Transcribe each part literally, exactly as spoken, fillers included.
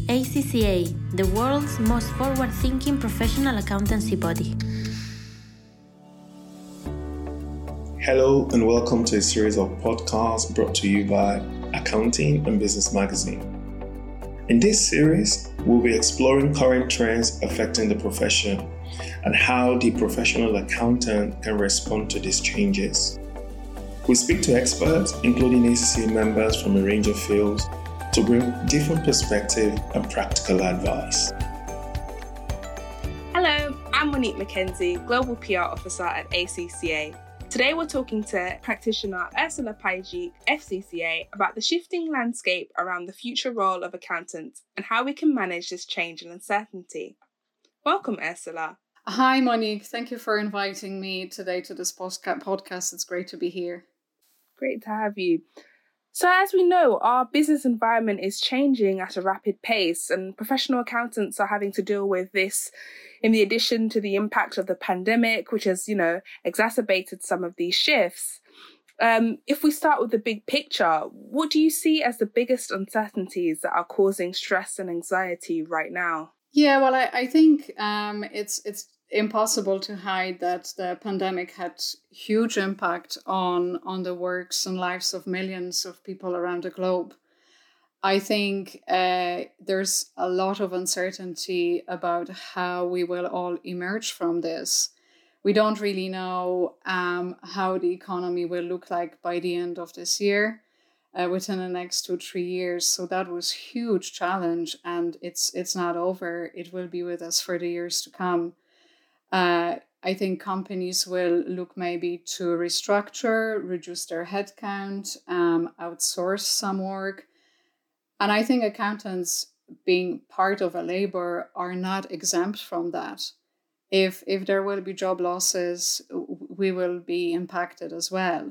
A C C A, the world's most forward-thinking professional accountancy body. Hello and welcome to a series of podcasts brought to you by Accounting and Business Magazine. In this series, we'll be exploring current trends affecting the profession and how the professional accountant can respond to these changes. We speak to experts, including A C C A members from a range of fields, to bring different perspective and practical advice. Hello, I'm Monique McKenzie, Global P R Officer at A C C A. Today we're talking to practitioner Ursula Pajik, F C C A, about the shifting landscape around the future role of accountants and how we can manage this change and uncertainty. Welcome, Ursula. Hi, Monique. Thank you for inviting me today to this podcast. It's great to be here. Great to have you. So as we know, our business environment is changing at a rapid pace, and professional accountants are having to deal with this in the addition to the impact of the pandemic, which has, you know, exacerbated some of these shifts. Um, if we start with the big picture, what do you see as the biggest uncertainties that are causing stress and anxiety right now? Yeah, well, I, I think um, it's it's impossible to hide that the pandemic had huge impact on on the works and lives of millions of people around the globe. I think uh, there's a lot of uncertainty about how we will all emerge from this. We don't really know um, how the economy will look like by the end of this year, uh, within the next two, three years. So that was a huge challenge, and it's it's not over. It will be with us for the years to come. Uh, I think companies will look maybe to restructure, reduce their headcount, um, outsource some work. And I think accountants, being part of a labor, are not exempt from that. If if there will be job losses, we will be impacted as well.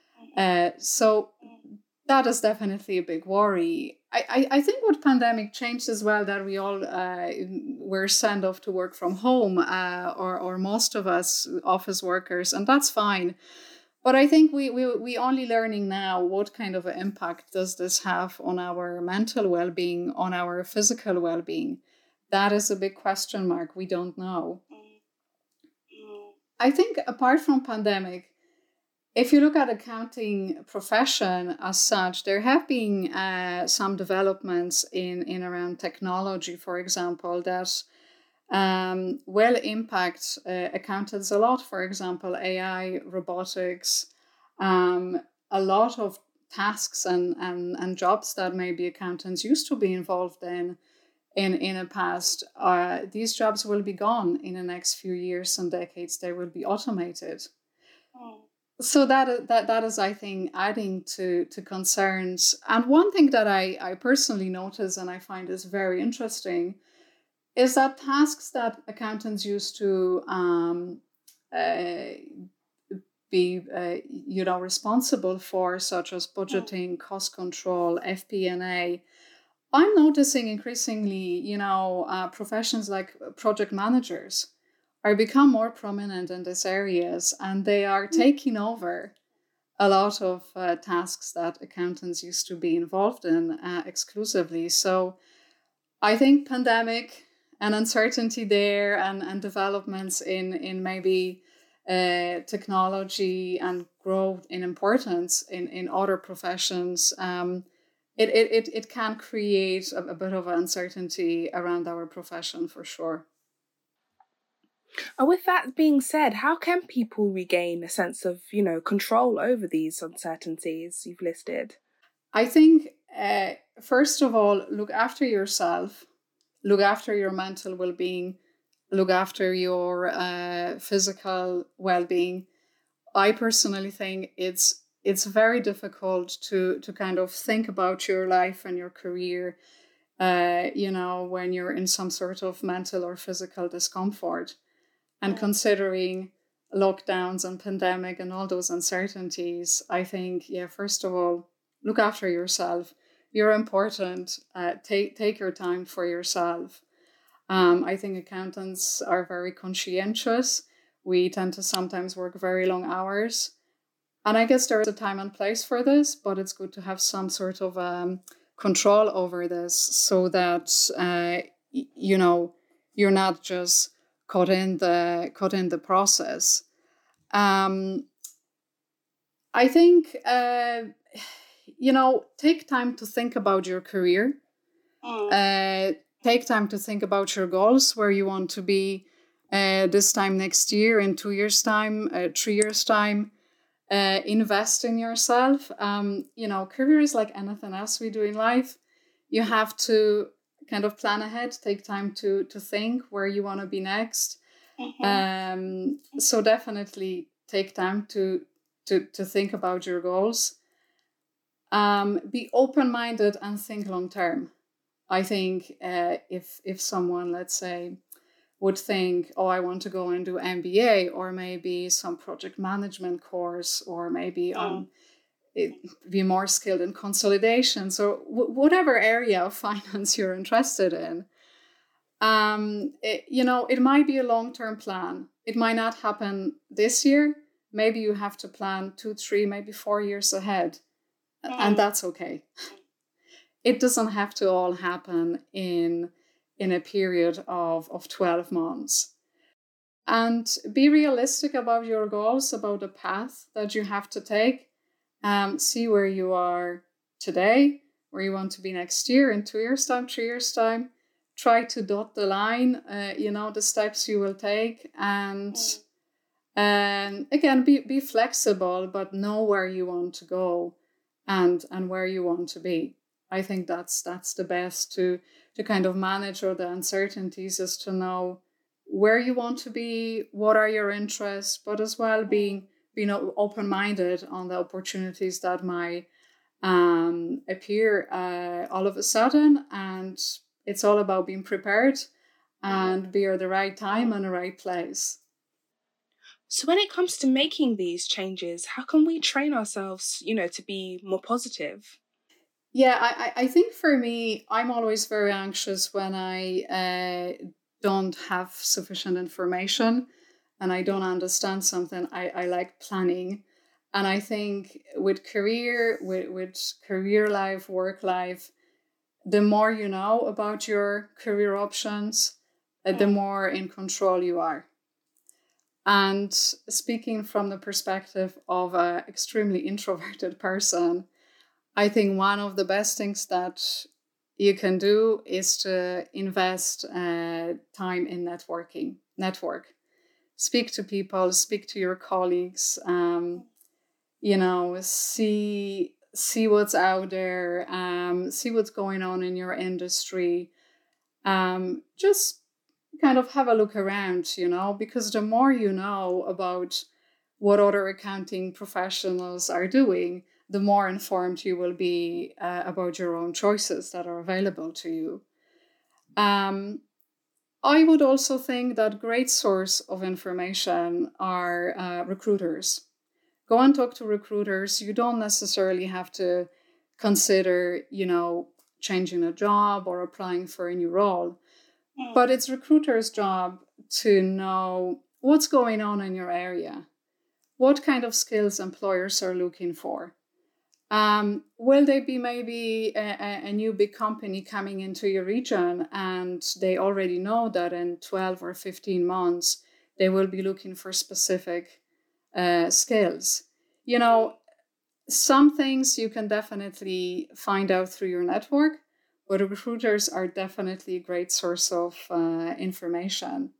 Uh, so that is definitely a big worry. I, I, I think what pandemic changed as well, that we all uh, were sent off to work from home, uh, or or most of us office workers, and that's fine. But I think we we we only learning now what kind of an impact does this have on our mental well-being, on our physical well-being. That is a big question mark. We don't know. I think apart from pandemic, if you look at accounting profession as such, there have been uh, some developments in, in around technology, for example, that um, will impact uh, accountants a lot. For example, A I, robotics, um, a lot of tasks and, and, and jobs that maybe accountants used to be involved in in, in the past, uh, these jobs will be gone in the next few years and decades. They will be automated. Oh. So that that that is, I think, adding to, to concerns. And one thing that I, I personally notice and I find is very interesting is that tasks that accountants used to um, uh, be, uh, you know, responsible for, such as budgeting, cost control, F P and A, I'm noticing increasingly, you know, uh, professions like project managers are become more prominent in these areas, and they are taking over a lot of uh, tasks that accountants used to be involved in uh, exclusively. So I think pandemic and uncertainty there, and, and developments in, in maybe uh, technology and growth in importance in, in other professions, um, it, it, it, it can create a, a bit of uncertainty around our profession for sure. And with that being said, how can people regain a sense of, you know, control over these uncertainties you've listed? I think, uh, first of all, look after yourself, look after your mental well-being, look after your uh, physical well-being. I personally think it's it's very difficult to to kind of think about your life and your career, uh, you know, when you're in some sort of mental or physical discomfort. And considering lockdowns and pandemic and all those uncertainties, I think, yeah, first of all, look after yourself. You're important. Uh, take take your time for yourself. Um, I think accountants are very conscientious. We tend to sometimes work very long hours. And I guess there is a time and place for this, but it's good to have some sort of um, control over this, so that uh, y- you know you're not just caught in the caught in the process. Um, I think uh, you know take time to think about your career. Mm. Uh, take time to think about your goals, where you want to be uh, this time next year, in two years' time, uh, three years' time. Uh, invest in yourself. Um, you know, career is like anything else we do in life. You have to kind of plan ahead, take time to to think where you want to be next. Mm-hmm. Um, so definitely take time to to to think about your goals. Um, be open-minded and think long-term. I think uh, if if someone, let's say, would think, oh, I want to go and do M B A, or maybe some project management course, or maybe um, it, be more skilled in consolidations, or w- whatever area of finance you're interested in. Um, it, you know, it might be a long-term plan. It might not happen this year. Maybe you have to plan two, three, maybe four years ahead, Mm. and that's okay. It doesn't have to all happen in in a period of, of twelve months. And be realistic about your goals, about the path that you have to take. Um, see where you are today, where you want to be next year, in two years' time, three years' time. Try to dot the line, uh, you know, the steps you will take. And um, again, be, be flexible, but know where you want to go and, and where you want to be. I think that's that's the best to to kind of manage all the uncertainties, is to know where you want to be, what are your interests, but as well being being open-minded on the opportunities that might um, appear uh, all of a sudden. And it's all about being prepared and be at the right time and the right place. So when it comes to making these changes, how can we train ourselves, you know, to be more positive? Yeah, I, I think for me, I'm always very anxious when I uh, don't have sufficient information and I don't understand something. I, I like planning. And I think with career, with, with career life, work life, the more you know about your career options, uh, the more in control you are. And speaking from the perspective of an extremely introverted person, I think one of the best things that you can do is to invest uh, time in networking, network. Speak to people, speak to your colleagues, um, you know, see see what's out there, um, see what's going on in your industry. Um, just kind of have a look around, you know, because the more you know about what other accounting professionals are doing, the more informed you will be uh, about your own choices that are available to you. Um, I would also think that great source of information are uh, recruiters. Go and talk to recruiters. You don't necessarily have to consider, you know, changing a job or applying for a new role. But it's recruiters' job to know what's going on in your area. What kind of skills employers are looking for? Um, will they be maybe a, a new big company coming into your region and they already know that in twelve or fifteen months they will be looking for specific uh, skills? You know, some things you can definitely find out through your network, but recruiters are definitely a great source of uh, information.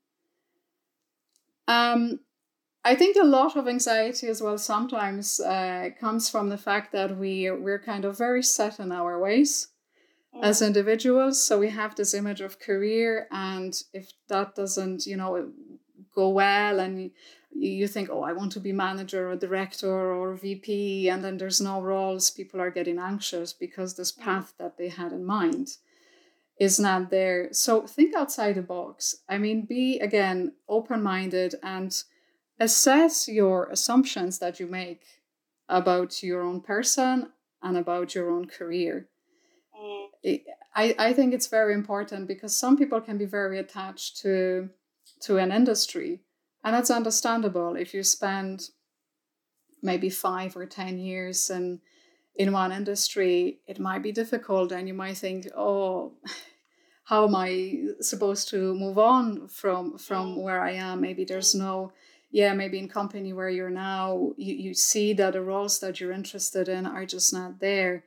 Um, I think a lot of anxiety as well sometimes uh, comes from the fact that we, we're kind of very set in our ways mm. as individuals. So we have this image of career, and if that doesn't, you know, go well, and you, you think, oh, I want to be manager or director or V P, and then there's no roles, people are getting anxious because this path that they had in mind is not there. So think outside the box. I mean, be, again, open-minded and assess your assumptions that you make about your own person and about your own career. Mm. I, I think it's very important because some people can be very attached to, to an industry. And that's understandable. If you spend maybe five or ten years in, in one industry, it might be difficult, and you might think, oh, how am I supposed to move on from from where I am? Maybe there's no, yeah, maybe in company where you're now, you, you see that the roles that you're interested in are just not there.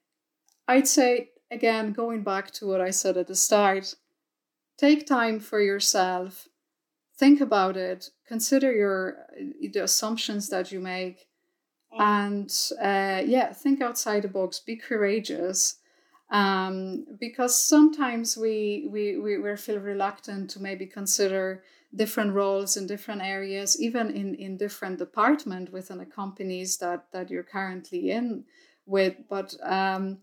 I'd say, again, going back to what I said at the start, take time for yourself, think about it, consider your the assumptions that you make, and uh, yeah, think outside the box, be courageous. Um, because sometimes we, we, we, we feel reluctant to maybe consider different roles in different areas, even in, in different departments within the companies that, that you're currently in with. But um,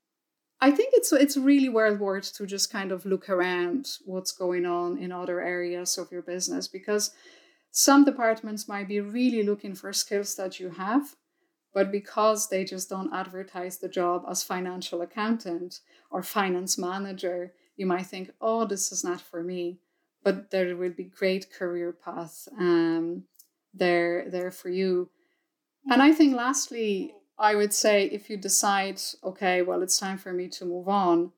I think it's it's really well worth to just kind of look around what's going on in other areas of your business, because some departments might be really looking for skills that you have, but because they just don't advertise the job as financial accountant or finance manager, you might think, oh, this is not for me. But there will be great career paths um, there, there for you. And I think lastly, I would say if you decide, okay, well, it's time for me to move on,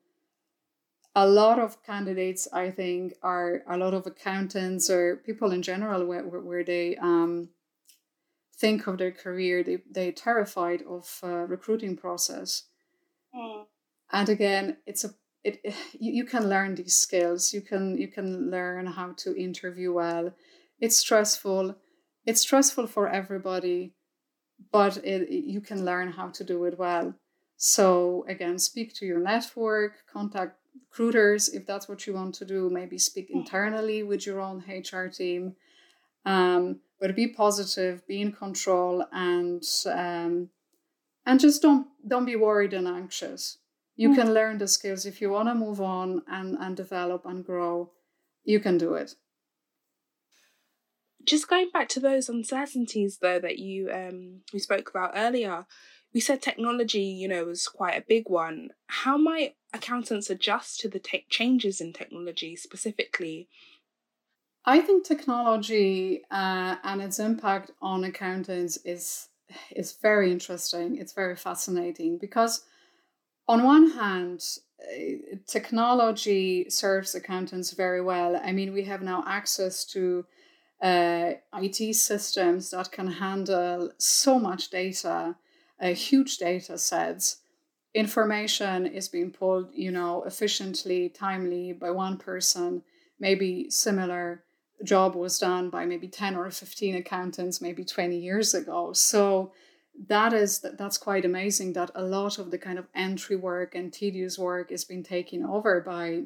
a lot of candidates, I think, are a lot of accountants or people in general where, where they... Um, think of their career, they, they're terrified of uh, recruiting process. Mm. And again, it's a it, it you, you can learn these skills. You can you can learn how to interview well. It's stressful. It's stressful for everybody, but it, it, you can learn how to do it well. So again, speak to your network, contact recruiters if that's what you want to do. Maybe speak internally with your own H R team. Um, But be positive, be in control, and um, and just don't don't be worried and anxious. You mm. can learn the skills. If you want to move on and, and develop and grow, you can do it. Just going back to those uncertainties, though, that you um we spoke about earlier, we said technology, you know, was quite a big one. How might accountants adjust to the te- changes in technology specifically? I think technology uh, and its impact on accountants is is very interesting. It's very fascinating because on one hand, uh, technology serves accountants very well. I mean, we have now access to uh, I T systems that can handle so much data, uh, huge data sets. Information is being pulled, you know, efficiently, timely by one person, maybe similar job was done by maybe ten or fifteen accountants maybe twenty years ago. So that is that's quite amazing that a lot of the kind of entry work and tedious work is being taken over by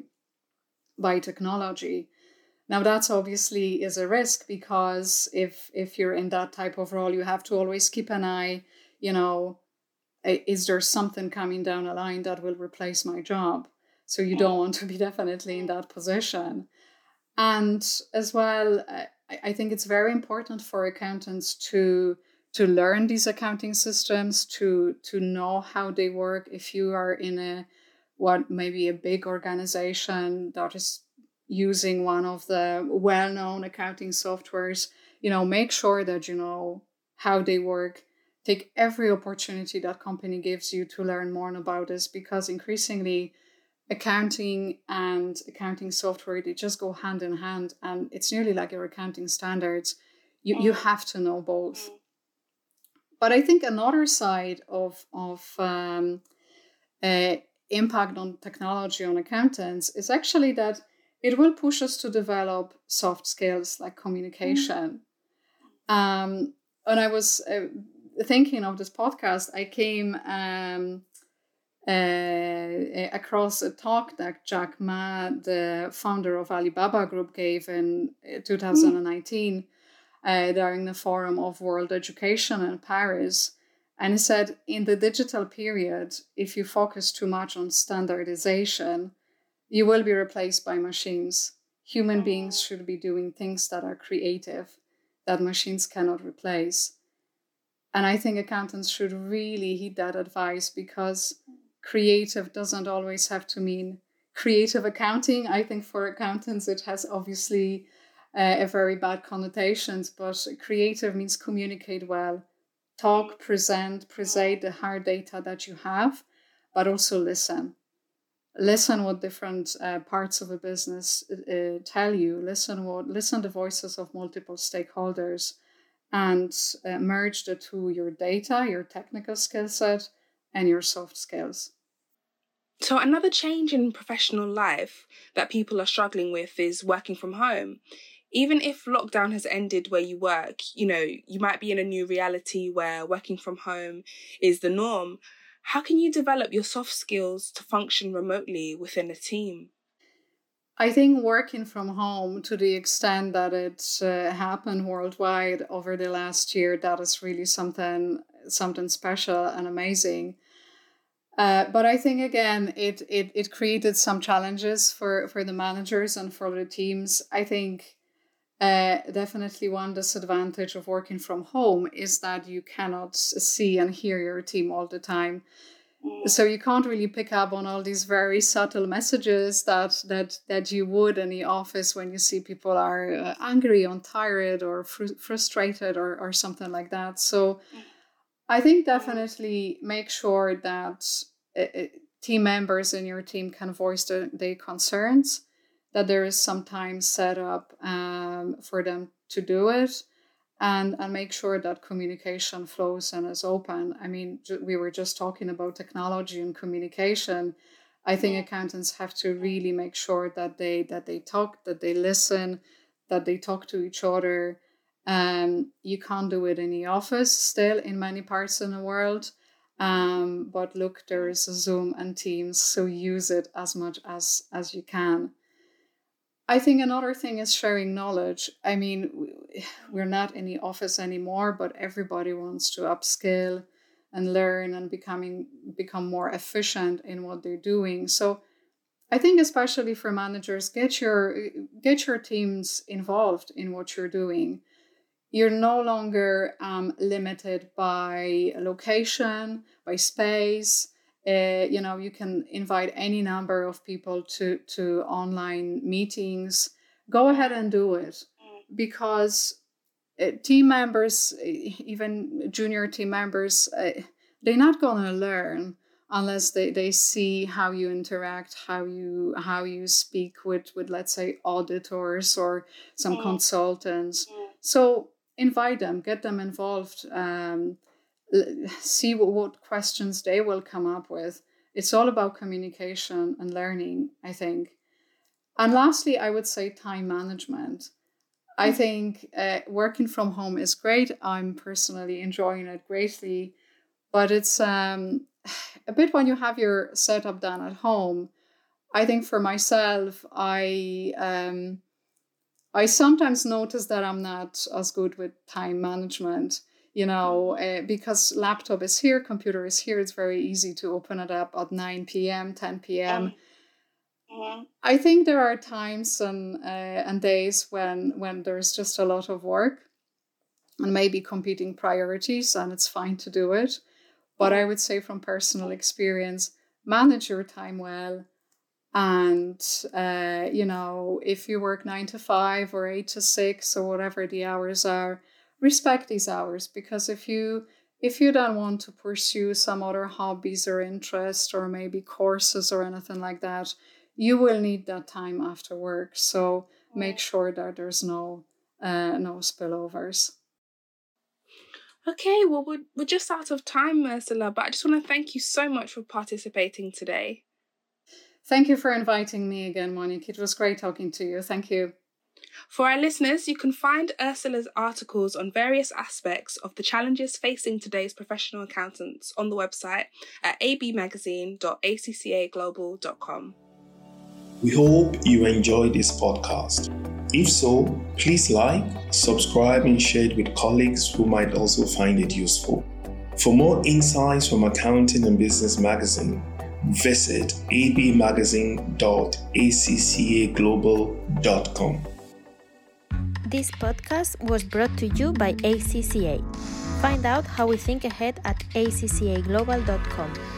by technology. Now that's obviously is a risk, because if if you're in that type of role, you have to always keep an eye, you know, is there something coming down the line that will replace my job? So you don't want to be definitely in that position. And as well, I think it's very important for accountants to to learn these accounting systems, to to know how they work. If you are in a what maybe a big organization that is using one of the well-known accounting softwares, you know, make sure that you know how they work. Take every opportunity that company gives you to learn more about this, because increasingly accounting and accounting software, they just go hand in hand, and it's nearly like your accounting standards. You you have to know both. But I think another side of of um, uh, impact on technology on accountants is actually that it will push us to develop soft skills like communication. Mm. Um, when I was uh, thinking of this podcast, I came um, uh, across a talk that Jack Ma, the founder of Alibaba Group, gave in two thousand nineteen mm. uh, during the Forum of World Education in Paris. And he said, in the digital period, if you focus too much on standardization, you will be replaced by machines. Human beings should be doing things that are creative, that machines cannot replace. And I think accountants should really heed that advice, because creative doesn't always have to mean creative accounting. I think for accountants, it has obviously uh, a very bad connotations, but creative means communicate well, talk, present, present the hard data that you have, but also listen. Listen what different uh, parts of a business uh, tell you. Listen what listen the voices of multiple stakeholders, and uh, merge the two: your data, your technical skill set, and your soft skills. So another change in professional life that people are struggling with is working from home. Even if lockdown has ended where you work, you know, you might be in a new reality where working from home is the norm. How can you develop your soft skills to function remotely within a team? I think working from home, to the extent that it's uh, happened worldwide over the last year, that is really something something special and amazing. Uh, but I think, again, it, it it created some challenges for, for the managers and for the teams. I think uh, definitely one disadvantage of working from home is that you cannot see and hear your team all the time. So you can't really pick up on all these very subtle messages that that that you would in the office when you see people are uh, angry or tired or fr- frustrated or, or something like that. So I think definitely make sure that uh, team members in your team can voice the, their concerns, that there is some time set up um, for them to do it. And, and make sure that communication flows and is open. I mean, we were just talking about technology and communication. I think accountants have to really make sure that they that they talk, that they listen, that they talk to each other. Um, you can't do it in the office still in many parts in the world. Um, but look, there is Zoom and Teams, so use it as much as, as you can. I think another thing is sharing knowledge. I mean, we're not in the office anymore, but everybody wants to upskill and learn and becoming become more efficient in what they're doing. So I think especially for managers, get your get your teams involved in what you're doing. You're no longer um, limited by location, by space. Uh, you know, you can invite any number of people to, to online meetings. Go ahead and do it, because uh, team members, even junior team members, uh, they're not going to learn unless they, they see how you interact, how you how you speak with, with, let's say, auditors or some mm. consultants. Mm. So invite them, get them involved. Um, see what, what questions they will come up with. It's all about communication and learning, I think. And lastly, I would say time management. I think uh, working from home is great. I'm personally enjoying it greatly, but it's um, a bit when you have your setup done at home. I think for myself, I um, I sometimes notice that I'm not as good with time management. You know, uh, because laptop is here, computer is here, it's very easy to open it up at nine p.m., ten p.m. Mm-hmm. I think there are times and uh, and days when when there's just a lot of work and maybe competing priorities, and it's fine to do it. But I would say from personal experience, manage your time well. And, uh, you know, if you work nine to five or eight to six or whatever the hours are, respect these hours, because if you if you don't want to pursue some other hobbies or interests or maybe courses or anything like that, you will need that time after work. So make sure that there's no uh, no spillovers. Okay, well, we're, we're just out of time, Ursula, but I just want to thank you so much for participating today. Thank you for inviting me again, Monique. It was great talking to you. Thank you. For our listeners, you can find Ursula's articles on various aspects of the challenges facing today's professional accountants on the website at a b magazine dot a c c a global dot com. We hope you enjoyed this podcast. If so, please like, subscribe, and share it with colleagues who might also find it useful. For more insights from Accounting and Business Magazine, visit a b magazine dot a c c a global dot com. This podcast was brought to you by A C C A. Find out how we think ahead at a c c a global dot com.